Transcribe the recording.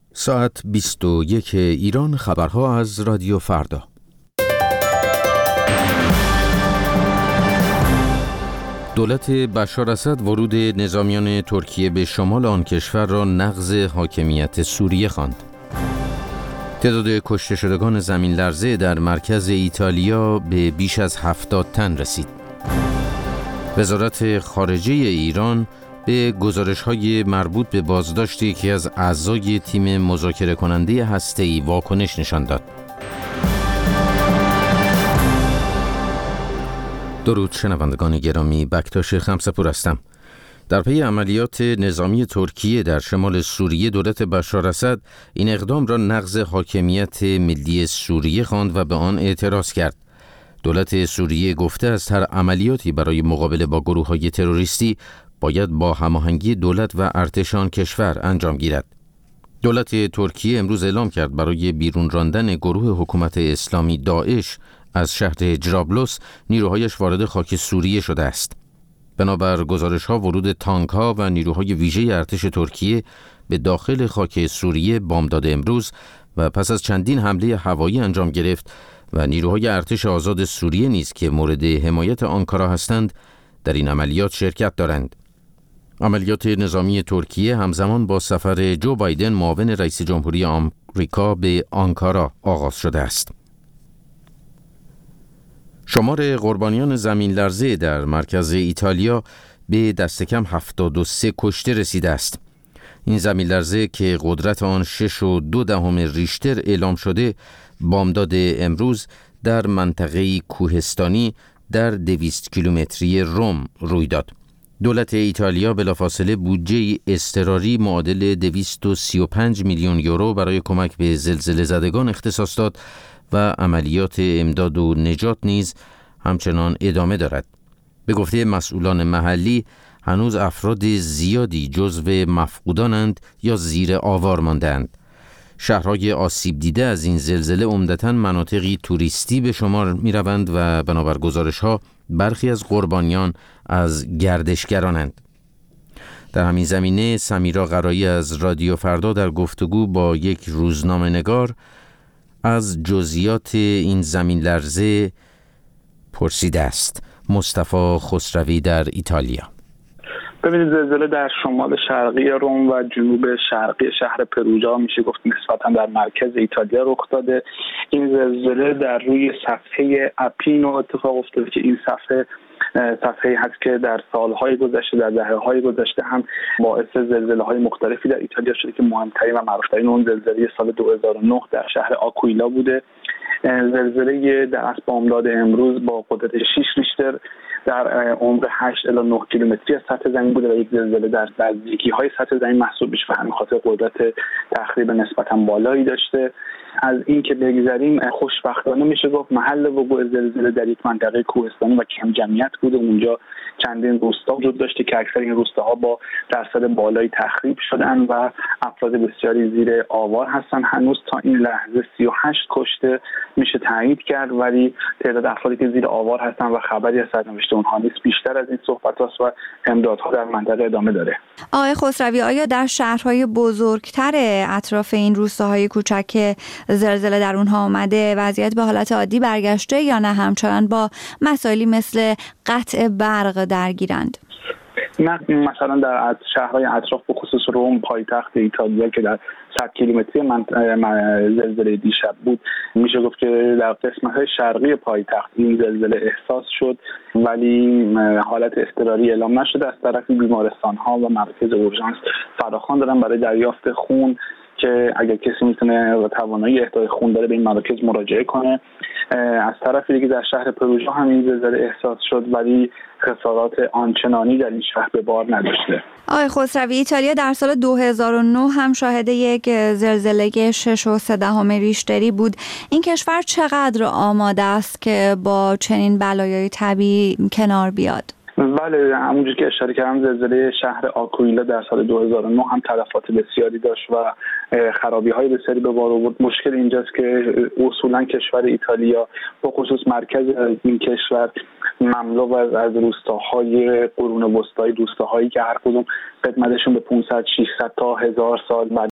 ساعت 21 ایران. خبرها از رادیو فردا. دولت بشار اسد ورود نظامیان ترکیه به شمال آن کشور را نقض حاکمیت سوریه خواند. تعداد کشته شدگان زمین لرزه در مرکز ایتالیا به بیش از 70 تن رسید. وزارت خارجه ایران به گزارش‌های مربوط به بازداشت یکی از اعضای تیم مذاکره کننده هسته‌ای واکنش نشان داد. درود شنوندگان گرامی، بکتاش خمسه‌پور هستم. در پی عملیات نظامی ترکیه در شمال سوریه، دولت بشار اسد این اقدام را نقض حاکمیت ملی سوریه خواند و به آن اعتراض کرد. دولت سوریه گفته است هر عملیاتی برای مقابله با گروه‌های تروریستی باید با هماهنگی دولت و ارتش آن کشور انجام گیرد. دولت ترکیه امروز اعلام کرد برای بیرون راندن گروه حکومت اسلامی داعش از شهر جرابلس نیروهایش وارد خاک سوریه شده است. بنابر گزارش‌ها ورود تانک‌ها و نیروهای ویژه ارتش ترکیه به داخل خاک سوریه بامداد امروز و پس از چندین حمله هوایی انجام گرفت و نیروهای ارتش آزاد سوریه نیز که مورد حمایت آنکارا هستند در این عملیات شرکت دارند. عملیات نظامی ترکیه همزمان با سفر جو بایدن معاون رئیس جمهوری آمریکا به آنکارا آغاز شده است. شمار قربانیان زمین لرزه در مرکز ایتالیا به دست کم 73 کشته رسیده است. این زمین لرزه که قدرت آن 6.2 ریشتر اعلام شده، بامداد امروز در منطقه کوهستانی در 200 کیلومتری روم روی داد. دولت ایتالیا بلافاصله بودجه اضطراری معادل 235 میلیون یورو برای کمک به زلزله زدگان اختصاص داد و عملیات امداد و نجات نیز همچنان ادامه دارد. به گفته مسئولان محلی هنوز افراد زیادی جزو مفقودانند یا زیر آوار مانده‌اند. شهرهای آسیب دیده از این زلزله عمدتاً مناطقی توریستی به شمار می‌روند و بنابر گزارش‌ها برخی از قربانیان از گردشگرانند. در همین زمینه سمیرا قرایی از رادیو فردا در گفتگو با یک روزنامه‌نگار از جزئیات این زمین لرزه پرسیده است. مصطفی خسروی در ایتالیا. ببینید، زلزله در شمال شرقی روم و جنوب شرقی شهر پروجا میشه گفت نسبتا در مرکز ایتالیا رخ داده. این زلزله در روی صفحه اپینو اتفاق افتاده که این صفحه‌ای هست که در سالهای گذشته، در دهه‌های گذشته هم باعث زلزله‌های مختلفی در ایتالیا شده که مهمترین و معروف‌ترین اون زلزله سال 2009 در شهر آکویلا بوده. زلزله در اصل بامداد امروز با قدرت 6 ریشتر در عمق 8 الی 9 کیلومتری از سطح زمین بوده و یک زلزله در نزدیکی‌های سطح زمین محسوب میشه و همین خاطر قدرت تخریب نسبتاً بالایی داشته. از این که بگذریم، خوشبختانه میشه گفت محل وقوع زلزله در یک منطقه کوهستانی و کم جمعیت بوده. اونجا چندین روستا وجود داشته که اکثر این روستاها با درصد بالایی تخریب شدن و افراد بسیاری زیر آوار هستن. هنوز تا این لحظه 38 کشته میشه تایید کرد، ولی تعداد افرادی که زیر آوار هستن و خبری از سرنوشت اونها نیست بیشتر از این صحبت هست و امدادها در منطقه ادامه داره. آقای خسروی، آیا در شهرهای بزرگتر اطراف این روستاهای کوچک که زلزله در اونها آمده وضعیت به حالت عادی برگشته یا نه همچنان با مسائلی مثل قطع برق درگیرند؟ نه، مثلا در شهرهای اطراف به خصوص روم پایتخت ایتالیا که در 100 کیلومتری زلزله دیشب بود، میشه گفت که در قسمت‌های شرقی پایتخت این زلزله احساس شد ولی حالت اضطراری اعلام نشده. از طرف بیمارستان‌ها و مراکز اورژانس فراخوان دارن برای دریافت خون که اگر کسی میتونه و توانایی اهدای خون داره به این مراکز مراجعه کنه. از طرف دیگه در شهر پروژا هم این زلزله احساس شد ولی خسارات آنچنانی در این شهر به بار نداشته. آقای خسروی، ایتالیا در سال 2009 هم شاهد یک زلزله 6.3 ریشتری بود. این کشور چقدر آماده است که با چنین بلایای طبیعی کنار بیاد؟ بله، همونجور که اشاره کردم زلزله شهر آکویلا در سال 2009 هم تلفات بسیاری داشت و خرابی‌های بسیاری به بار آورد. مشکل اینجاست که اصولا کشور ایتالیا به خصوص مرکز این کشور مملو از روستاهای قرون وسطایی، روستاهایی که هر کدوم قدمتشون به 500 600 تا 1000 سال